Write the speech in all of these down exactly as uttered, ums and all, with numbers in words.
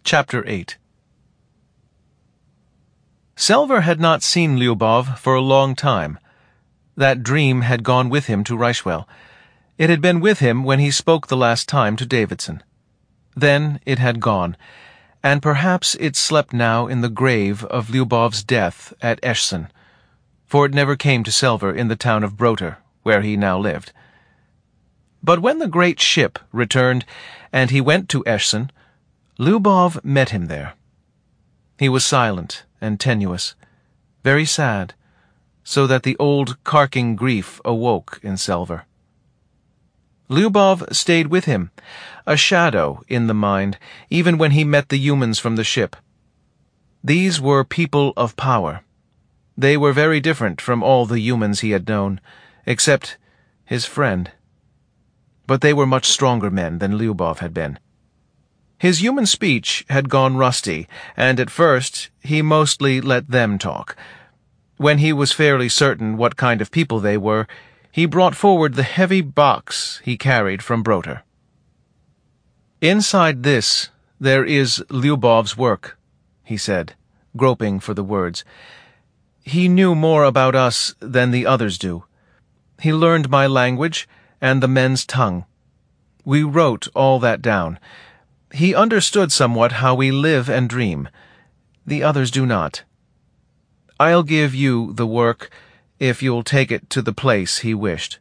Chapter eight. Selver had not seen Lyubov for a long time. That dream had gone with him to Reichwell. It had been with him when he spoke the last time to Davidson. Then it had gone, and perhaps it slept now in the grave of Lyubov's death at Eschsen, for it never came to Selver in the town of Broter, where he now lived. But when the great ship returned, and he went to Eschsen, Lyubov met him there. He was silent and tenuous, very sad, so that the old carking grief awoke in Selver. Lyubov stayed with him, a shadow in the mind, even when he met the humans from the ship. These were people of power. They were very different from all the humans he had known, except his friend. But they were much stronger men than Lyubov had been. His human speech had gone rusty, and at first he mostly let them talk. When he was fairly certain what kind of people they were, he brought forward the heavy box he carried from Broter. "Inside this there is Lyubov's work," he said, groping for the words. "He knew more about us than the others do. He learned my language and the men's tongue. We wrote all that down. He understood somewhat how we live and dream. The others do not. I'll give you the work if you'll take it to the place he wished."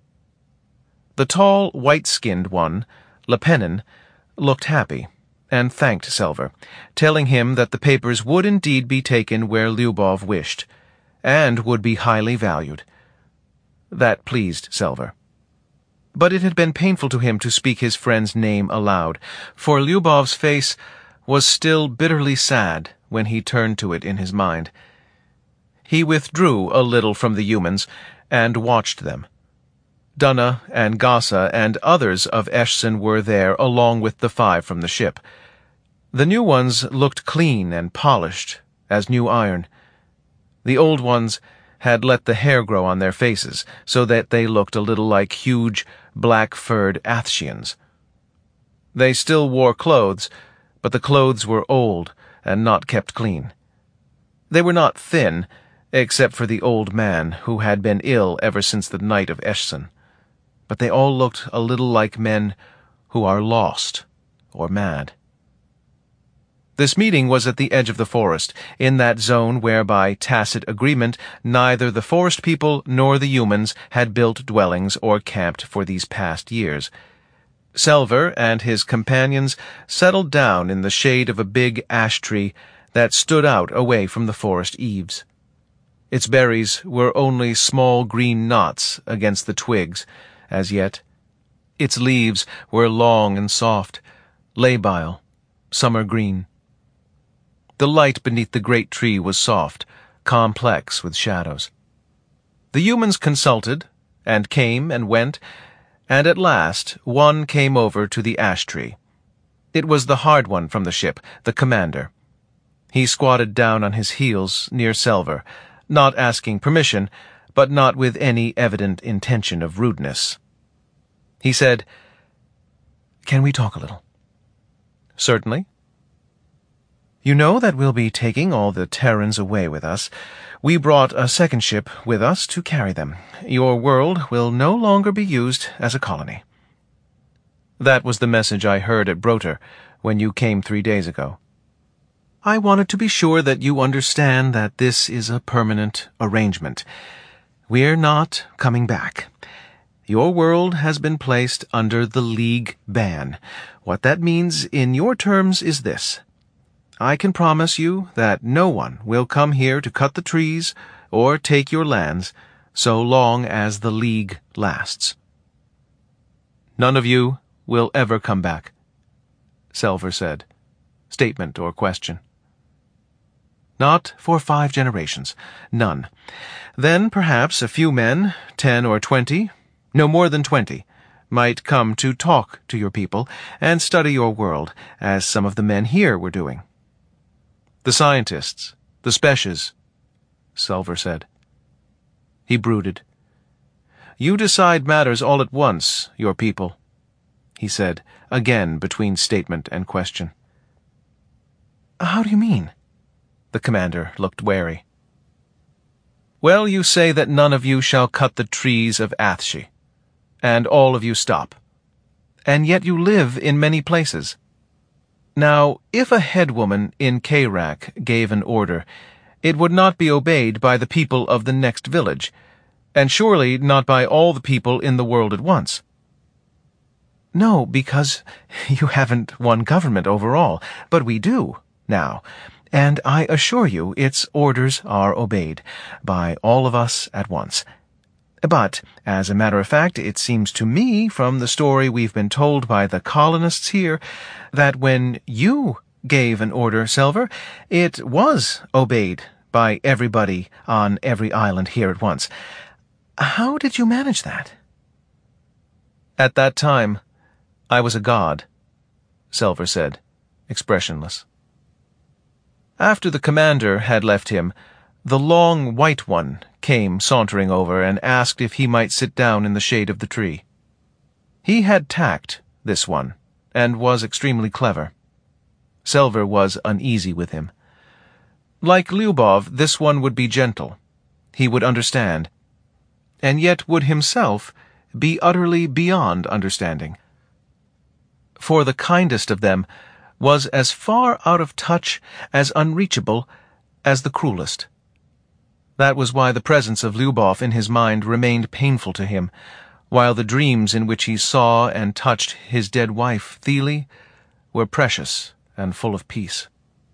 The tall, white-skinned one, Lepenin, looked happy, and thanked Selver, telling him that the papers would indeed be taken where Lyubov wished, and would be highly valued. That pleased Selver. But it had been painful to him to speak his friend's name aloud, for Lyubov's face was still bitterly sad when he turned to it in his mind. He withdrew a little from the humans and watched them. Dunna and Gassa and others of Eschsen were there along with the five from the ship. The new ones looked clean and polished as new iron. The old ones had let the hair grow on their faces so that they looked a little like huge, black-furred Athsheans. They still wore clothes, but the clothes were old and not kept clean. They were not thin, except for the old man who had been ill ever since the night of Eschsen, but they all looked a little like men who are lost or mad. This meeting was at the edge of the forest, in that zone where by tacit agreement neither the forest people nor the humans had built dwellings or camped for these past years. Selver and his companions settled down in the shade of a big ash tree that stood out away from the forest eaves. Its berries were only small green knots against the twigs, as yet. Its leaves were long and soft, labile, summer green. The light beneath the great tree was soft, complex with shadows. The humans consulted, and came and went, and at last one came over to the ash tree. It was the hard one from the ship, the commander. He squatted down on his heels near Selver, not asking permission, but not with any evident intention of rudeness. He said, "Can we talk a little?" "Certainly." "You know that we'll be taking all the Terrans away with us. We brought a second ship with us to carry them. Your world will no longer be used as a colony." "That was the message I heard at Broter when you came three days ago." "I wanted to be sure that you understand that this is a permanent arrangement. We're not coming back. Your world has been placed under the League ban. What that means in your terms is this. I can promise you that no one will come here to cut the trees or take your lands so long as the League lasts." "None of you will ever come back," Selver said. Statement or question. "Not for five generations. None. Then perhaps a few men, ten or twenty, no more than twenty, might come to talk to your people and study your world, as some of the men here were doing." "The scientists, the species," Selver said. He brooded. "You decide matters all at once, your people," he said, again between statement and question. How do you mean? The commander looked wary. Well, you say that none of you shall cut the trees of Athshi, and all of you stop. And yet you live in many places. Now, if a headwoman in Kairak gave an order, it would not be obeyed by the people of the next village, and surely not by all the people in the world at once. No, because you haven't one government overall, but we do, now, and I assure you its orders are obeyed by all of us at once. But, as a matter of fact, it seems to me, from the story we've been told by the colonists here, that when you gave an order, Selver, it was obeyed by everybody on every island here at once. How did you manage that? At that time, I was a god, Selver said, expressionless. After the commander had left him, the long white one came sauntering over and asked if he might sit down in the shade of the tree. He had tact, this one, and was extremely clever. Selver was uneasy with him. Like Lyubov, this one would be gentle. He would understand, and yet would himself be utterly beyond understanding. For the kindest of them was as far out of touch, as unreachable, as the cruelest. That was why the presence of Lyubov in his mind remained painful to him, while the dreams in which he saw and touched his dead wife, Thele, were precious and full of peace.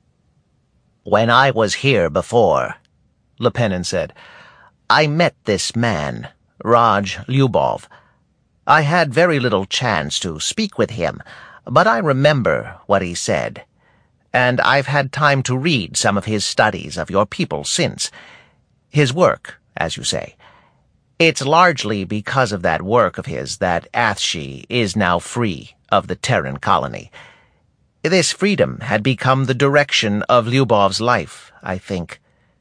When I was here before, Lepenin said, I met this man, Raj Lyubov. I had very little chance to speak with him, but I remember what he said, and I've had time to read some of his studies of your people since. His work, as you say. It's largely because of that work of his that Athshi is now free of the Terran colony. This freedom had become the direction of Lyubov's life, I think.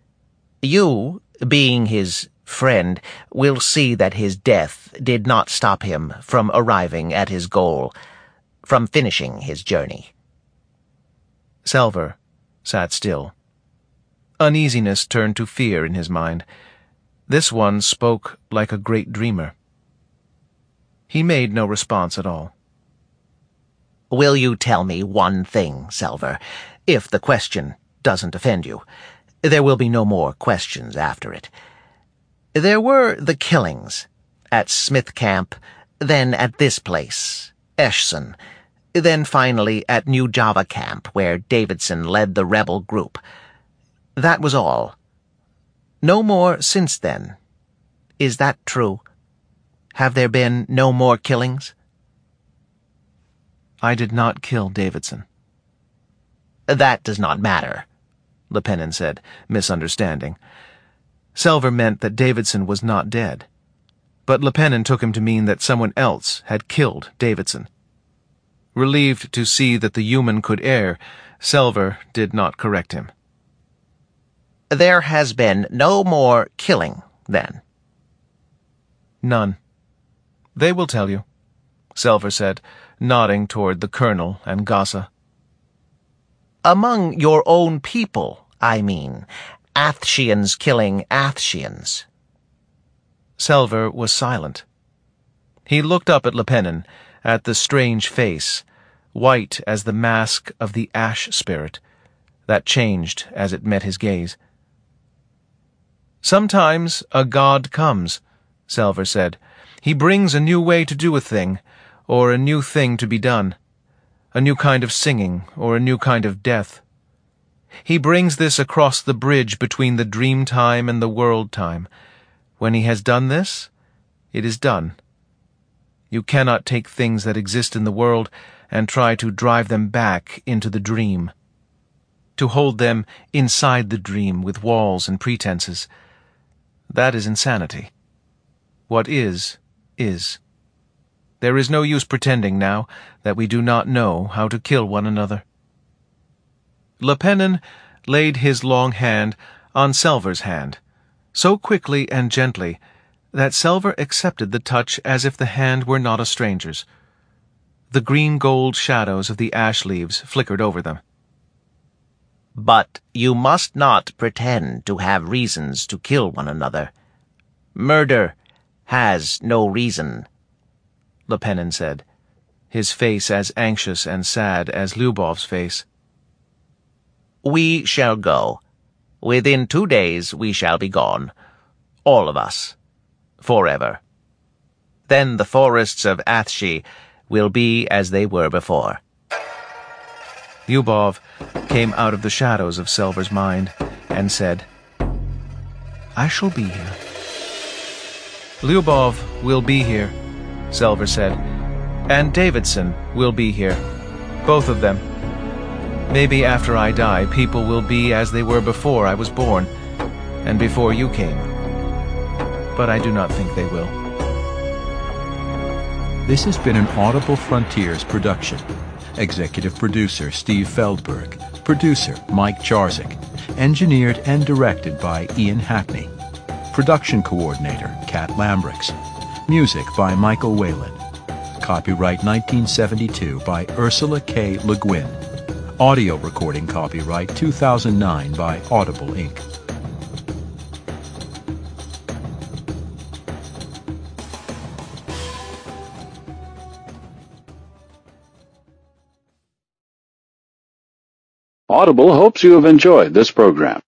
You, being his friend, will see that his death did not stop him from arriving at his goal, from finishing his journey. Selver sat still. Uneasiness turned to fear in his mind. This one spoke like a great dreamer. He made no response at all. Will you tell me one thing, Selver, if the question doesn't offend you? There will be no more questions after it. There were the killings, at Smith Camp, then at this place, Eshson, then finally at New Java Camp, where Davidson led the rebel group. That was all. No more since then. Is that true? Have there been no more killings? I did not kill Davidson. That does not matter, Lepenin said, misunderstanding. Selver meant that Davidson was not dead, but Lepenin took him to mean that someone else had killed Davidson. Relieved to see that the human could err, Selver did not correct him. There has been no more killing, then? None. They will tell you, Selver said, nodding toward the colonel and Gasa. Among your own people, I mean, Athshians killing Athshians. Selver was silent. He looked up at Lepenin, at the strange face, white as the mask of the ash spirit, that changed as it met his gaze. Sometimes a god comes, Selver said. He brings a new way to do a thing, or a new thing to be done, a new kind of singing, or a new kind of death. He brings this across the bridge between the dream time and the world time. When he has done this, it is done. You cannot take things that exist in the world and try to drive them back into the dream, to hold them inside the dream with walls and pretenses. That is insanity. What is, is. There is no use pretending now that we do not know how to kill one another. Lepenin laid his long hand on Selver's hand, so quickly and gently that Selver accepted the touch as if the hand were not a stranger's. The green-gold shadows of the ash leaves flickered over them. But you must not pretend to have reasons to kill one another. Murder has no reason, Lepenin said, his face as anxious and sad as Lyubov's face. We shall go. Within two days we shall be gone. All of us. Forever. Then the forests of Athshe will be as they were before. Lyubov came out of the shadows of Selver's mind and said, I shall be here. Lyubov will be here, Selver said, and Davidson will be here. Both of them. Maybe after I die, people will be as they were before I was born, and before you came. But I do not think they will. This has been an Audible Frontiers production. Executive producer Steve Feldberg. Producer Mike Charzik. Engineered and directed by Ian Hackney. Production coordinator Kat Lambrix. Music by Michael Whalen. Copyright nineteen seventy-two by Ursula K. Le Guin. Audio recording copyright two thousand nine by Audible Incorporated. Audible hopes you have enjoyed this program.